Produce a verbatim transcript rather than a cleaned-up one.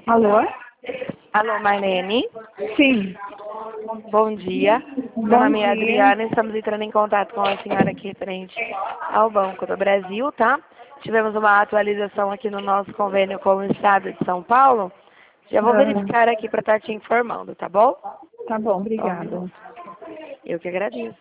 Alô? Alô, Marlene. Sim. Bom dia. Meu Bom nome é dia. Adriana e estamos entrando em contato com a senhora aqui frente ao Banco do Brasil, tá? Tivemos uma atualização aqui no nosso convênio com o Estado de São Paulo. Já vou Ah, verificar aqui para estar te informando, tá bom? tá bom, Só um obrigada. minuto. Eu que agradeço.